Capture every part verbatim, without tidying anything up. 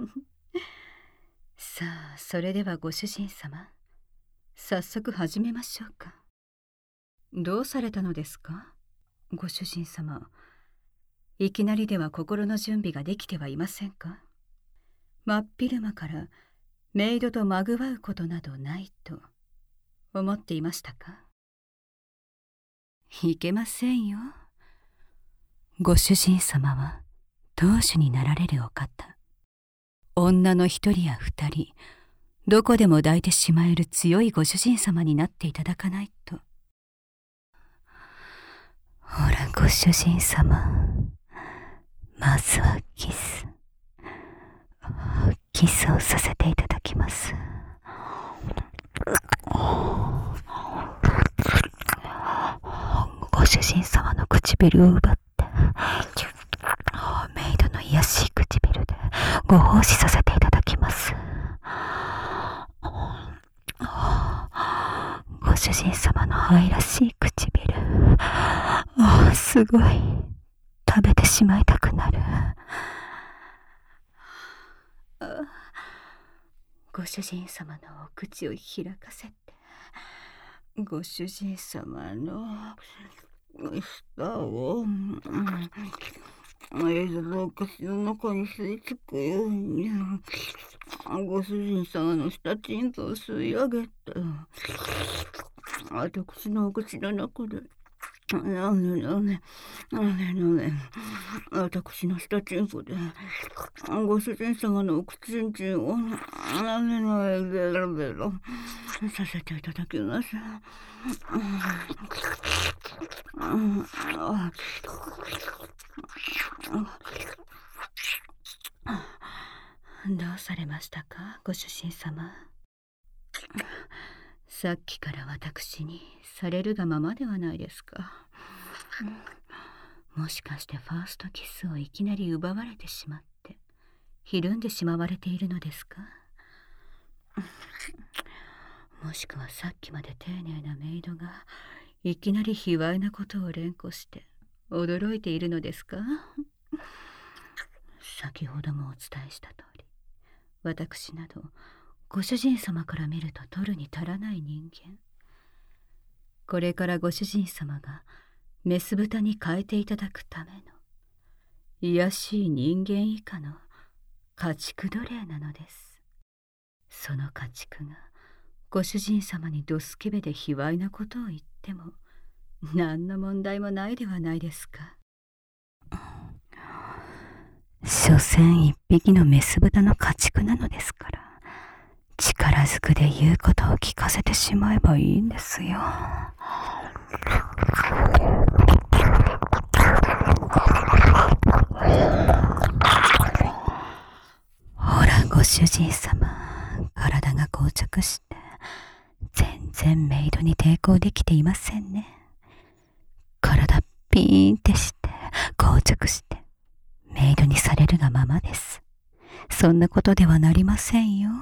さあ、それではご主人様、早速始めましょうか。どうされたのですか、ご主人様。いきなりでは心の準備ができてはいませんか。真っ昼間からメイドとまぐわうことなどないと思っていましたか。いけませんよ。ご主人様は当主になられるお方。女の一人や二人、どこでも抱いてしまえる強いご主人様になっていただかないと。ほらご主人様、まずはキスキスをさせていただきます。ご主人様の唇を奪ってメイドの癒やしい唇でご奉仕させていただきます。ご主人様の愛らしい唇、あ、すごい、食べてしまいたくなる。ご主人様のお口を開かせて、ご主人様の舌をメイドのお口の中に吸い付くように、ご主人様の下チンポを吸い上げて、私のお口の中でなめなめなめなめ、私の下チンポでご主人様のお口んちんをなめなめベロベロさせていただきます。どうされましたか、ご主人様。さっきから私にされるがままではないですか。もしかしてファーストキスをいきなり奪われてしまってひるんでしまわれているのですか。もしくはさっきまで丁寧なメイドがいきなり卑猥なことを連呼して驚いているのですか。先ほどもお伝えした通り、私などご主人様から見ると取るに足らない人間。これからご主人様がメス豚に変えていただくための卑しい人間以下の家畜奴隷なのです。その家畜がご主人様にドスケベで卑猥なことを言っても何の問題もないではないですか。所詮一匹のメス豚の家畜なのですから、力ずくで言うことを聞かせてしまえばいいんですよ。ほらご主人様、体が硬直して全然メイドに抵抗できていませんね。体ピーンってして硬直してメイドにされるがままです。そんなことではなりませんよ。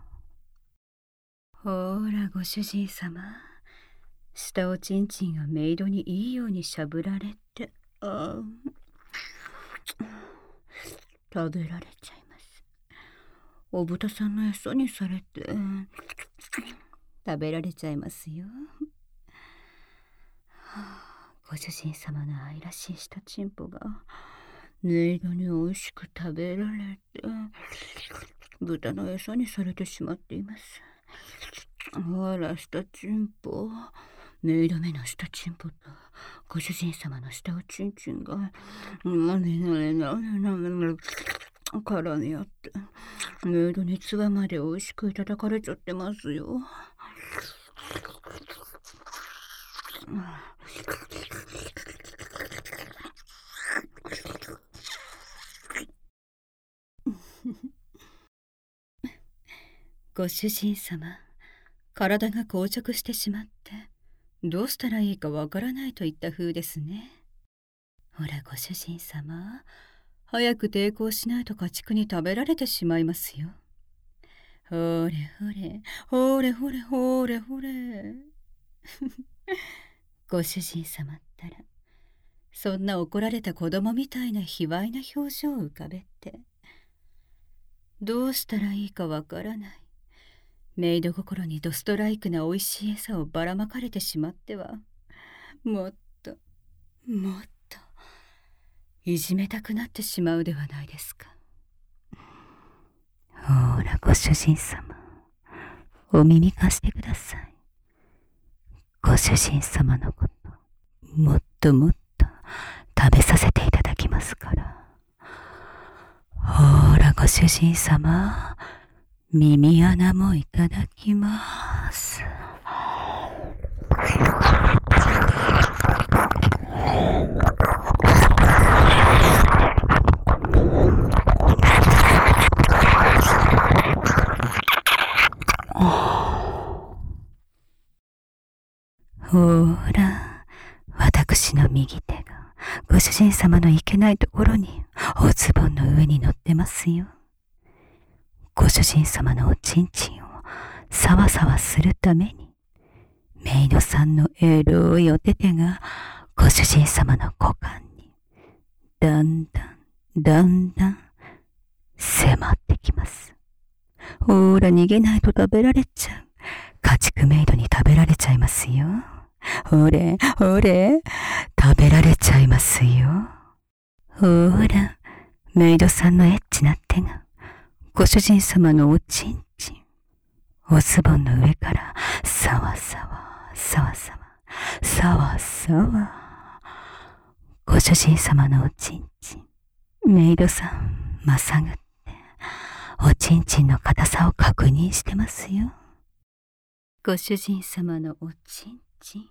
ほらご主人様、下おちんちんをメイドにいいようにしゃぶられて、あ食べられちゃいます。お豚さんの餌にされて食べられちゃいますよ。ご主人様の愛らしい下チンポがメイドに美味しく食べられて豚の餌にされてしまっています。ほら下チンポ、メイド目の下チンポとご主人様の下おちんちんがなめなめなめなめ絡み合ってメイドにつばまで美味しくいただかれちゃってますよ。ご主人様、体が硬直してしまってどうしたらいいかわからないといった風ですね。ほらご主人様、早く抵抗しないと家畜に食べられてしまいますよ。ほれほれほれほれほれほれご主人様ったらそんな怒られた子供みたいな卑猥な表情を浮かべて、 どうしたらいいかわからない。メイド心にドストライクなおいしい餌をばらまかれてしまっては、もっともっといじめたくなってしまうではないですか。ほらご主人様、お耳貸してください。ご主人様のこと、もっともっと食べさせていただきますから。ほらご主人様、耳穴もいただきます。ほら、私の右手がご主人様のいけないところにおズボンの上に乗ってますよ。ご主人様のおちんちんをサワサワするために、メイドさんのエロいお手手がご主人様の股間にだんだんだんだん迫ってきます。ほら逃げないと食べられちゃう。家畜メイドに食べられちゃいますよ。ほれほれ食べられちゃいますよ。ほらメイドさんのエッチな手がご主人様のおちんちん、おズボンの上からさわさわさわさわさわさわ、ご主人様のおちんちん、メイドさんまさぐっておちんちんの硬さを確認してますよ。ご主人様のおちんちん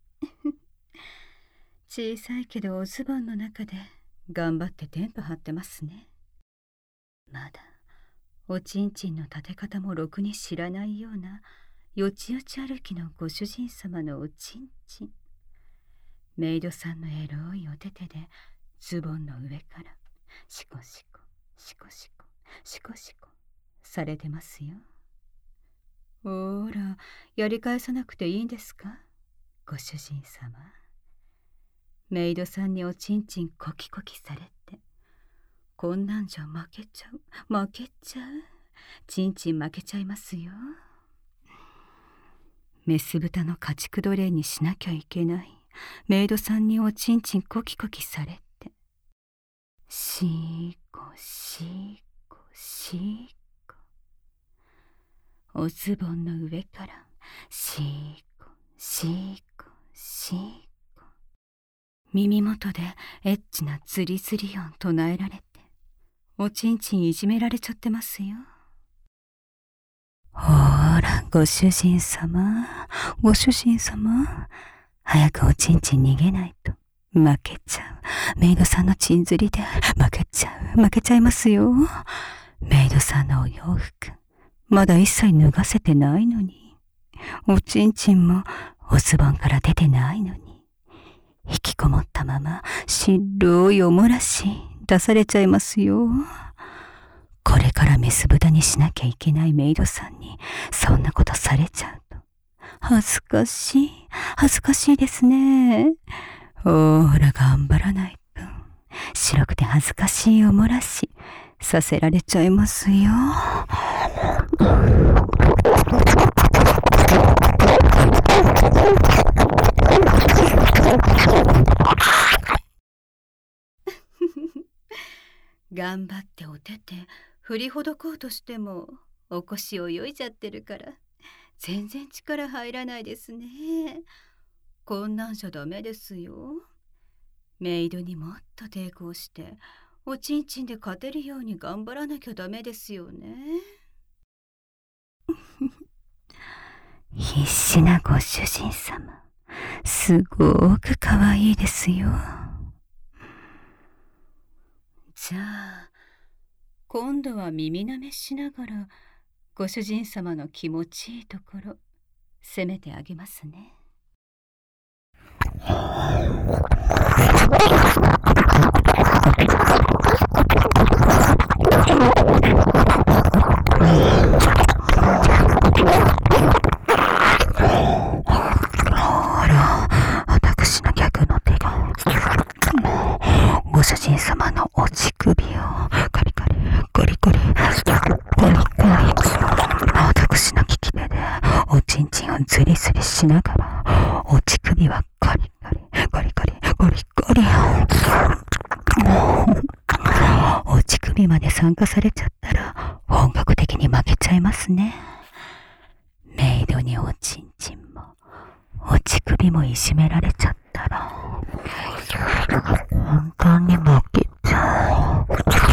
小さいけどおズボンの中で頑張ってテント張ってますね。まだおちんちんの立て方もろくに知らないようなよちよち歩きのご主人様のおちんちん、メイドさんのエロいお手手でズボンの上からシコシコシコシコシコシコされてますよ。ほらやり返さなくていいんですか、ご主人様。メイドさんにおちんちんコキコキされて、こんなんじゃ負けちゃう負けちゃうちんちん負けちゃいますよ。メス豚の家畜奴隷にしなきゃいけないメイドさんにおちんちんコキコキされて、シーコシーコシーコ、おズボンの上からシーコシーコシーコ、耳元でエッチなズリズリ音唱えられて、おちんちんいじめられちゃってますよ。ほらご主人様ご主人様、早くおちんちん逃げないと負けちゃう。メイドさんのちんずりで負けちゃう負けちゃいますよ。メイドさんのお洋服まだ一切脱がせてないのに、おちんちんもおズボンから出てないのに、引きこもったまま白いおもらし出されちゃいますよ。これからメス豚にしなきゃいけないメイドさんにそんなことされちゃうと恥ずかしい恥ずかしいですね。ほら頑張らないと白くて恥ずかしいおもらしさせられちゃいますよ。頑張ってお手手振りほどこうとしてもお腰泳いじゃってるから全然力入らないですね。こんなんじゃダメですよ。メイドにもっと抵抗しておちんちんで勝てるように頑張らなきゃダメですよね。必死なご主人様、すごくかわいいですよ。じゃあ今度は耳なめしながらご主人様の気持ちいいところ攻めてあげますね。ほら私の逆の手がご主人様のお乳首をカリカリカリカリ参加されちゃったら本格的に負けちゃいますね。メイドにおちんちんもお乳首もいじめられちゃったら本当に負けちゃう。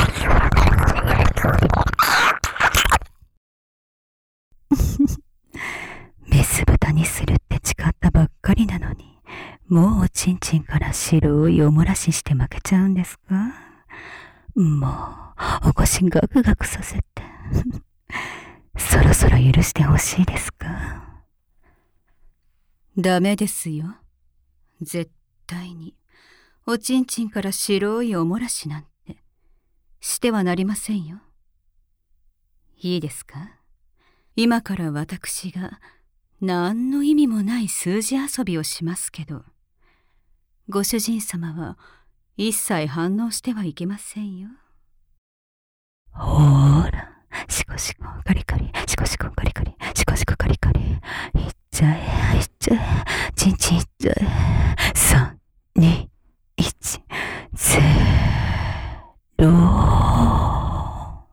メス豚にするって誓ったばっかりなのに、もうおちんちんから白いおもらしして負けちゃうんですか？もうお腰ガクガクさせてそろそろ許してほしいですか？ダメですよ。絶対におちんちんから白いおもらしなんてしてはなりませんよ。いいですか？今から私が何の意味もない数字遊びをしますけど、ご主人様は一切反応してはいけませんよ。ほーら、シコシコカリカリ、シコシコカリカリ、シコシコカリカリ、いっちゃえ、いっちゃえ、チンチンいっちゃえ、さん、に、いち、ゼロ。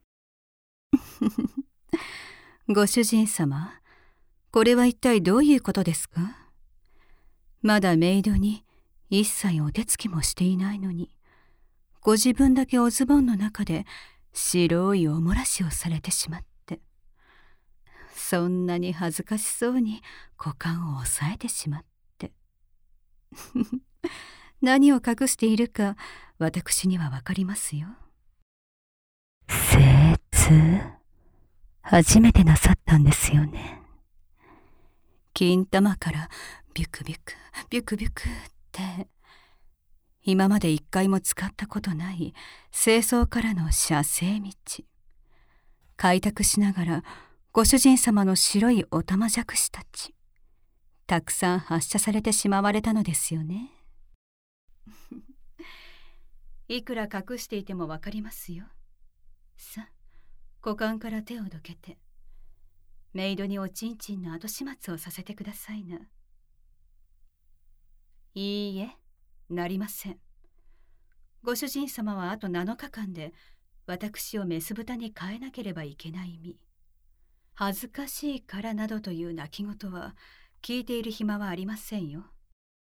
ご主人様、これは一体どういうことですか？まだメイドに一切お手つきもしていないのに、ご自分だけおズボンの中で白いおもらしをされてしまって、そんなに恥ずかしそうに股間を押さえてしまって何を隠しているか私にはわかりますよ。精通初めてなさったんですよね。金玉からビュクビュクビュクビュクって今まで一回も使ったことない清掃からの射精道、開拓しながらご主人様の白いおたまじゃくしたちたくさん発射されてしまわれたのですよね。いくら隠していてもわかりますよ。さあ、股間から手をどけてメイドにおちんちんの後始末をさせてくださいな。いいえ、なりません。ご主人様はあとなのかかんで私をメス豚に変えなければいけない身、恥ずかしいからなどという泣き言は聞いている暇はありませんよ。